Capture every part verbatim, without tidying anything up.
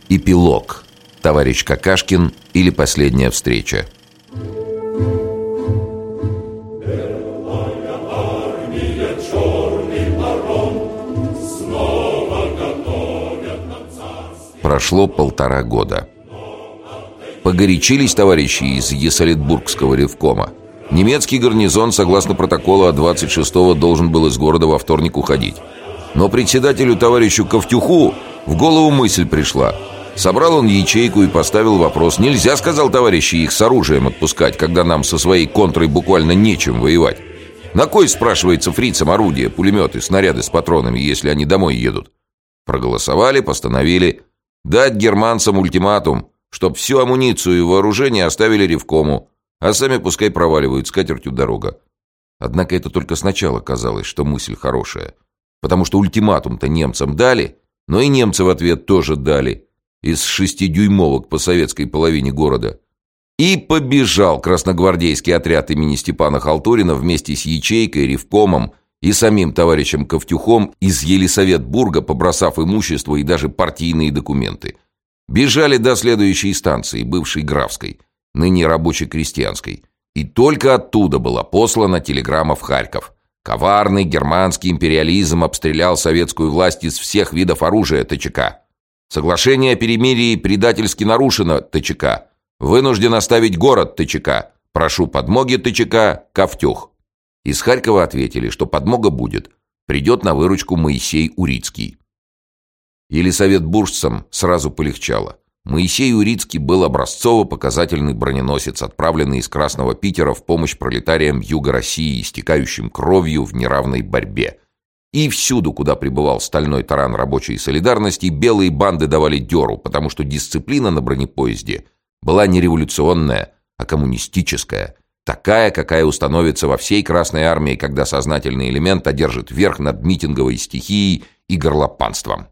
Эпилог. Товарищ Какашкин или последняя встреча. Прошло полтора года. Погорячились товарищи из Есалетбургского ревкома. Немецкий гарнизон, согласно протоколу от двадцать шестого, должен был из города во вторник уходить. Но председателю товарищу Ковтюху в голову мысль пришла. Собрал он ячейку и поставил вопрос. Нельзя, сказал товарищи, их с оружием отпускать, когда нам со своей контрой буквально нечем воевать. На кой, спрашивается, фрицам орудия, пулеметы, снаряды с патронами, если они домой едут? Проголосовали, постановили дать германцам ультиматум, чтоб всю амуницию и вооружение оставили ревкому, а сами пускай проваливают, с катертью дорога. Однако это только сначала казалось, что мысль хорошая, потому что ультиматум-то немцам дали, но и немцы в ответ тоже дали из шестидюймовок по советской половине города. И побежал красногвардейский отряд имени Степана Халтурина вместе с ячейкой, ревкомом и самим товарищем Ковтюхом из Елисаветбурга, побросав имущество и даже партийные документы. Бежали до следующей станции, бывшей Графской, ныне рабоче-крестьянской. И только оттуда была послана телеграмма в Харьков. Коварный германский империализм обстрелял советскую власть из всех видов оружия ТЧК. Соглашение о перемирии предательски нарушено ТЧК. Вынужден оставить город ТЧК. Прошу подмоги ТЧК Ковтюх. Из Харькова ответили, что подмога будет. Придет на выручку Моисей Урицкий. Елисаветбуржцам сразу полегчало. Моисей Урицкий был образцово-показательный броненосец, отправленный из Красного Питера в помощь пролетариям Юга России, истекающим кровью в неравной борьбе. И всюду, куда прибывал стальной таран рабочей солидарности, белые банды давали дёру, потому что дисциплина на бронепоезде была не революционная, а коммунистическая, такая, какая установится во всей Красной Армии, когда сознательный элемент одержит верх над митинговой стихией и горлопанством.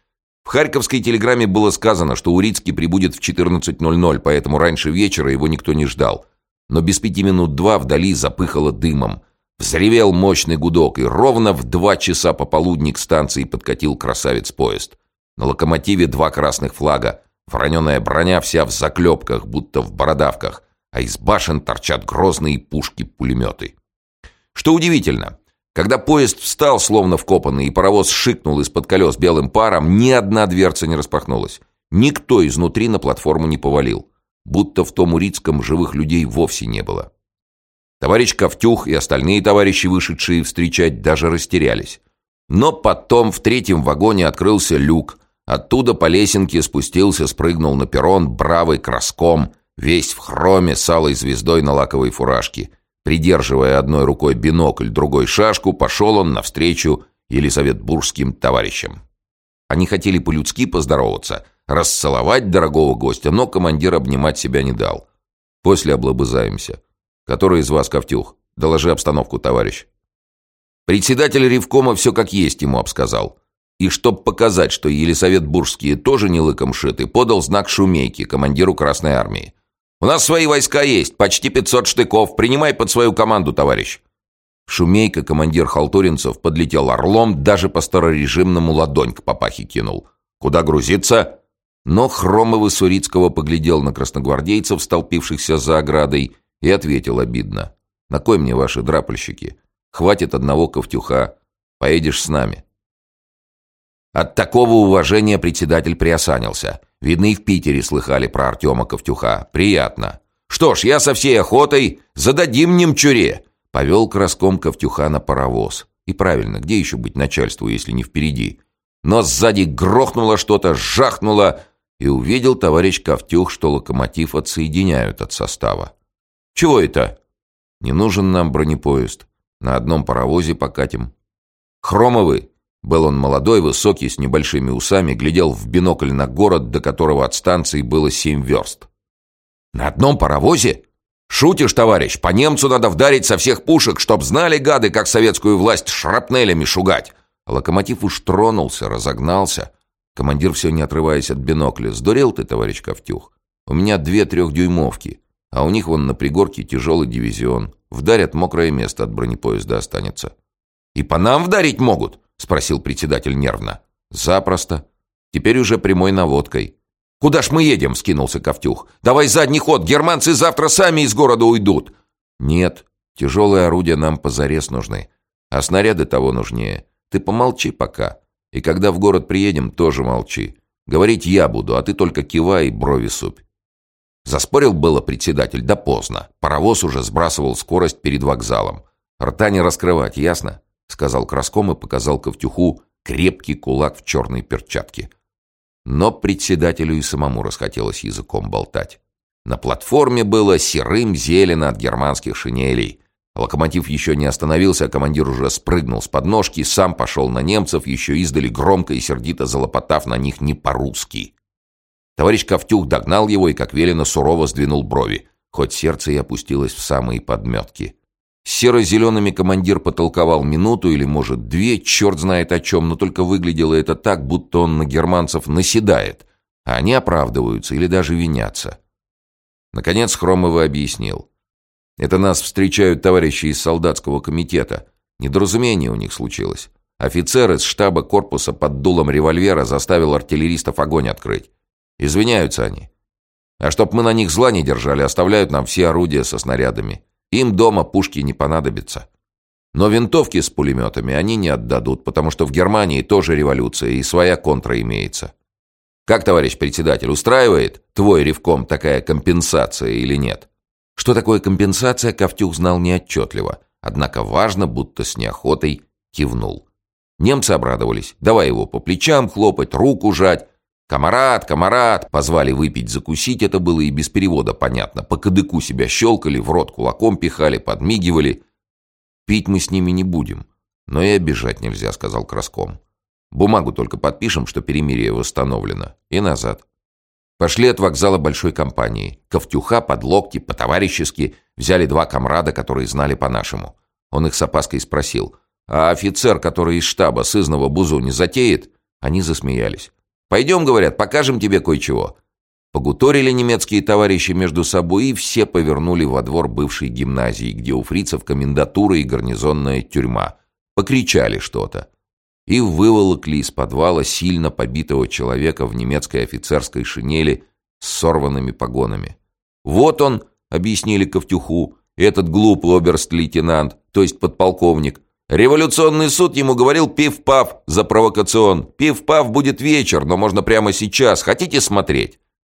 В харьковской телеграмме было сказано, что Урицкий прибудет в четырнадцать ноль ноль, поэтому раньше вечера его никто не ждал. Но без пяти минут два вдали запыхало дымом. Взревел мощный гудок, и ровно в два часа пополудни к станции подкатил красавец-поезд. На локомотиве два красных флага, вороненая броня вся в заклепках, будто в бородавках, а из башен торчат грозные пушки-пулеметы. Что удивительно, когда поезд встал, словно вкопанный, и паровоз шикнул из-под колес белым паром, ни одна дверца не распахнулась. Никто изнутри на платформу не повалил. Будто в том Урицком живых людей вовсе не было. Товарищ Ковтюх и остальные товарищи, вышедшие встречать, даже растерялись. Но потом в третьем вагоне открылся люк. Оттуда по лесенке спустился, спрыгнул на перрон бравый Краском, весь в хроме с алой звездой на лаковой фуражке. Придерживая одной рукой бинокль, другой шашку, пошел он навстречу елисаветбургским товарищам. Они хотели по-людски поздороваться, расцеловать дорогого гостя, но командир обнимать себя не дал. После облобызаемся. Который из вас Ковтюх? Доложи обстановку, товарищ. Председатель ревкома все как есть ему обсказал. И чтоб показать, что елисаветбургские тоже не лыком шиты, подал знак Шумейке, командиру Красной Армии. «У нас свои войска есть, почти пятьсот штыков. Принимай под свою команду, товарищ». Шумейка, командир халтуринцев, подлетел орлом, даже по старорежимному ладонь к папахе кинул. «Куда грузиться?» Но Хромов из Урицкого поглядел на красногвардейцев, столпившихся за оградой, и ответил обидно. «На кой мне ваши драпальщики? Хватит одного Ковтюха. Поедешь с нами». От такого уважения председатель приосанился. Видно, и в Питере слыхали про Артема Ковтюха. Приятно. «Что ж, я со всей охотой. Зададим немчуре!» Повел Краском Ковтюха на паровоз. И правильно, где еще быть начальству, если не впереди? Но сзади грохнуло что-то, жахнуло, и увидел товарищ Ковтюх, что локомотив отсоединяют от состава. «Чего это?» «Не нужен нам бронепоезд. На одном паровозе покатим». Хромовы, был он молодой, высокий, с небольшими усами, глядел в бинокль на город, до которого от станции было семь верст. «На одном паровозе? Шутишь, товарищ? По немцу надо вдарить со всех пушек, чтоб знали, гады, как советскую власть шрапнелями шугать». Локомотив уж тронулся, разогнался. Командир, все не отрываясь от бинокля: «Сдурел ты, товарищ Ковтюх? У меня две трехдюймовки, а у них вон на пригорке тяжелый дивизион. Вдарят, мокрое место от бронепоезда останется». «И по нам вдарить могут?» — спросил председатель нервно. «Запросто. Теперь уже прямой наводкой. «Куда ж мы едем?» — вскинулся Ковтюх. «Давай задний ход, германцы завтра сами из города уйдут». «Нет, тяжелые орудия нам позарез нужны, а снаряды того нужнее. Ты помолчи пока, и когда в город приедем, тоже молчи. Говорить я буду, а ты только кивай и брови супь». Заспорил было председатель, да поздно. Паровоз уже сбрасывал скорость перед вокзалом. «Рта не раскрывать, ясно?» — сказал Краском и показал Ковтюху крепкий кулак в черной перчатке. Но председателю и самому расхотелось языком болтать. На платформе было серым зелено от германских шинелей. Локомотив еще не остановился, а командир уже спрыгнул с подножки, сам пошел на немцев, еще издали громко и сердито залопотав на них не по-русски. Товарищ Ковтюх догнал его и, как велено, сурово сдвинул брови, хоть сердце и опустилось в самые подметки. С серо-зелеными командир потолковал минуту или, может, две, черт знает о чем, но только выглядело это так, будто он на германцев наседает, а они оправдываются или даже винятся. Наконец Хромовый объяснил. «Это нас встречают товарищи из солдатского комитета. Недоразумение у них случилось. Офицер из штаба корпуса под дулом револьвера заставил артиллеристов огонь открыть. Извиняются они. А чтоб мы на них зла не держали, оставляют нам все орудия со снарядами. Им дома пушки не понадобятся. Но винтовки с пулеметами они не отдадут, потому что в Германии тоже революция и своя контра имеется. Как, товарищ председатель, устраивает твой ревком такая компенсация или нет?» Что такое компенсация, Ковтюх знал неотчетливо, однако важно, будто с неохотой кивнул. Немцы обрадовались. Давай его по плечам хлопать, руку жать. «Камарад, камарад!» Позвали выпить, закусить, это было и без перевода понятно. По кадыку себя щелкали, в рот кулаком пихали, подмигивали. «Пить мы с ними не будем, но и обижать нельзя», — сказал Краском. «Бумагу только подпишем, что перемирие восстановлено, и назад». Пошли от вокзала большой компанией. Ковтюха под локти, по-товарищески, взяли два комрада, которые знали по-нашему. Он их с опаской спросил: «А офицер, который из штаба сызнова бузу не затеет?» Они засмеялись. «Пойдем, — говорят, — покажем тебе кое-чего». Погуторили немецкие товарищи между собой, и все повернули во двор бывшей гимназии, где у фрицев комендатура и гарнизонная тюрьма. Покричали что-то. И выволокли из подвала сильно побитого человека в немецкой офицерской шинели с сорванными погонами. «Вот он, — объяснили Ковтюху, — этот глупый оберст-лейтенант, то есть подполковник. Революционный суд ему говорил пиф-паф за провокацион. Пиф-паф будет вечер, но можно прямо сейчас. Хотите смотреть?»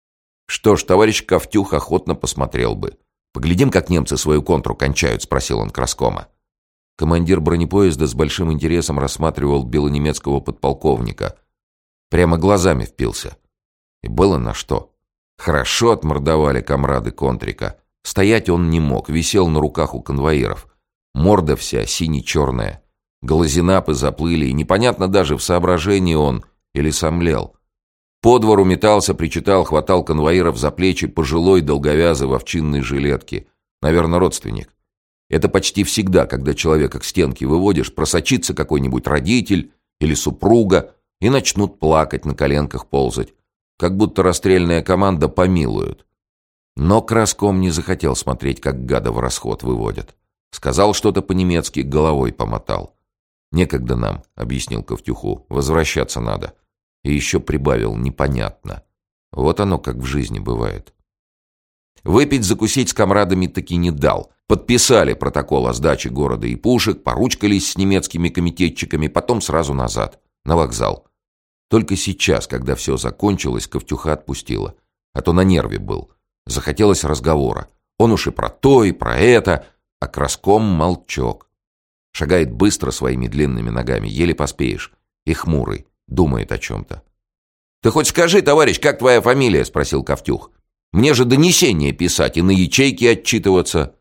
Что ж, товарищ Ковтюх охотно посмотрел бы. «Поглядим, как немцы свою контру кончают», — спросил он Краскома. Командир бронепоезда с большим интересом рассматривал белонемецкого подполковника. Прямо глазами впился. И было на что. Хорошо отмордовали комрады контрика. Стоять он не мог, висел на руках у конвоиров. Морда вся сине-черная. Глазинапы заплыли, и непонятно даже, в соображении он или сомлел. По двору метался, причитал, хватал конвоиров за плечи пожилой долговязый в овчинной жилетке. Наверное, родственник. Это почти всегда, когда человека к стенке выводишь, просочится какой-нибудь родитель или супруга и начнут плакать, на коленках ползать. Как будто расстрельная команда помилуют. Но Краском не захотел смотреть, как гада в расход выводят. Сказал что-то по-немецки, головой помотал. «Некогда нам», — объяснил Ковтюху, — «возвращаться надо». И еще прибавил: «непонятно». Вот оно как в жизни бывает. Выпить, закусить с комрадами таки не дал. Подписали протокол о сдаче города и пушек, поручкались с немецкими комитетчиками, потом сразу назад, на вокзал. Только сейчас, когда все закончилось, Ковтюха отпустила. А то на нерве был. Захотелось разговора. Он уж и про то, и про это, а Краском молчок. Шагает быстро своими длинными ногами, еле поспеешь. И хмурый, думает о чем-то. «Ты хоть скажи, товарищ, как твоя фамилия?» — спросил Ковтюх. «Мне же донесение писать и на ячейке отчитываться».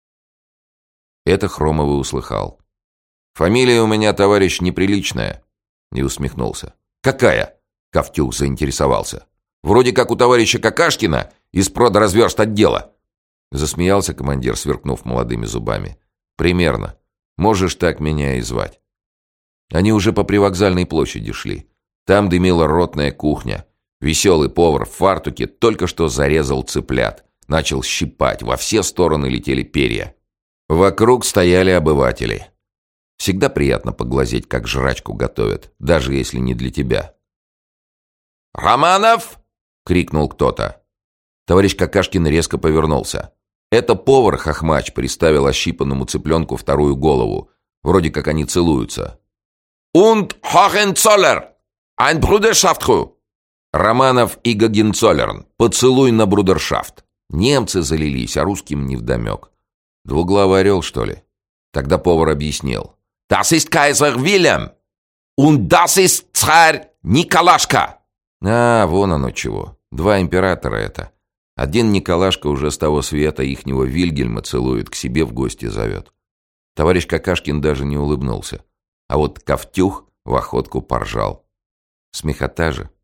Это Хромовый услыхал. «Фамилия у меня, товарищ, неприличная», — и усмехнулся. «Какая?» — Ковтюх заинтересовался. «Вроде как у товарища Какашкина из продразверст-отдела». Засмеялся командир, сверкнув молодыми зубами. «Примерно. Можешь так меня и звать». Они уже по привокзальной площади шли. Там дымила ротная кухня. Веселый повар в фартуке только что зарезал цыплят. Начал щипать, во все стороны летели перья. Вокруг стояли обыватели. Всегда приятно поглазеть, как жрачку готовят, даже если не для тебя. «Романов!» — крикнул кто-то. Товарищ Какашкин резко повернулся. Это повар Хохмач приставил ощипанному цыпленку вторую голову. Вроде как они целуются. «Und Hohenzollern! Ein Bruderschaft!» Романов и Гогенцоллерн. Поцелуй на брудершафт. Немцы залились, а русским невдомек. Двуглавый орел, что ли? Тогда повар объяснил. «Das ist Kaiser Wilhelm! Und das ist Царь Николашка!» А, вон оно чего. Два императора это. Один Николашка уже с того света ихнего Вильгельма целует, к себе в гости зовет. Товарищ Какашкин даже не улыбнулся. А вот Ковтюх в охотку поржал. Смехота же.